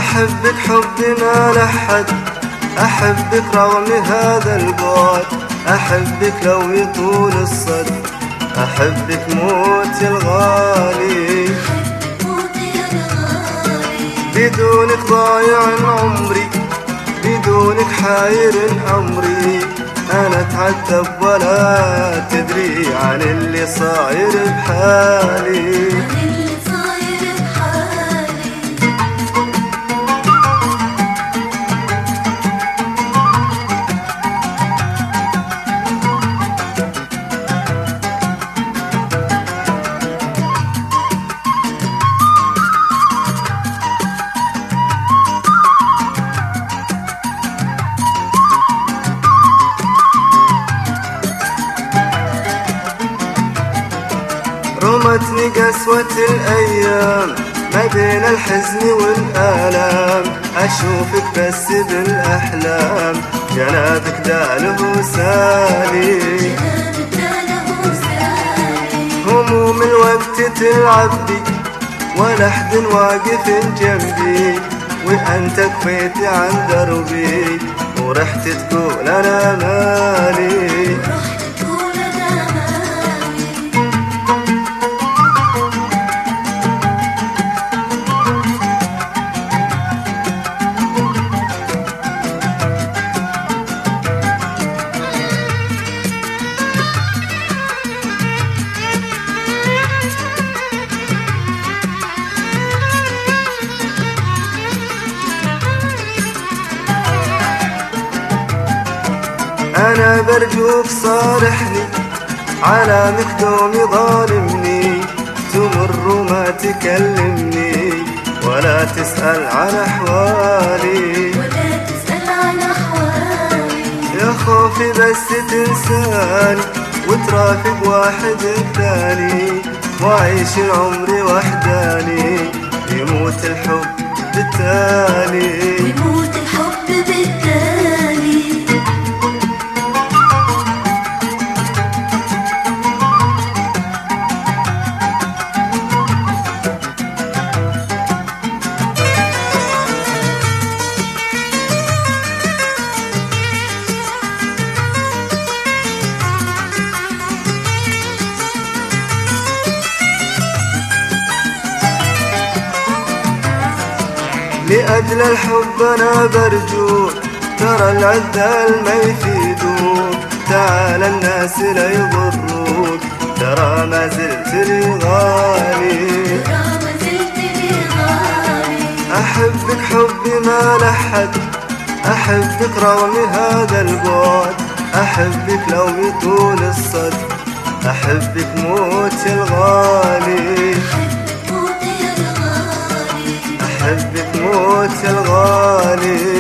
أحبك حب ما لحد، أحبك رغم هذا البعد، أحبك لو يطول الصد، أحبك موت الغالي. بدونك ضايع عمري، بدونك حاير أمري، أنا أتعذب ولا تدري عن اللي صاير بحالي. رمتني قسوة الأيام ما بين الحزن والآلام، أشوفك بس بالأحلام، جنابك داله سالي. هموم الوقت تلعب بي ولا حد واقف جنبي، وأنت كفيت عن دربي ورحت تقول أنا مالي. أنا برجوك صارحني على مكتومي ظالمني، تمر ما تكلمني ولا تسأل عن أحوالي. يا خوفي بس تنساني وترافق واحد ثاني، وأعيش العمر وحداني، يموت الحب بالتالي. لأجل الحب أنا برجوك، ترى العذال ما يفيدوك، تعال الناس لا يضروك، ترى ما زلت لي غالي. أحبك حب ما لحد، أحبك رغم هذا البعد، أحبك لو يطول الصد، أحبك موت الغالي. أحبك موت الغالي.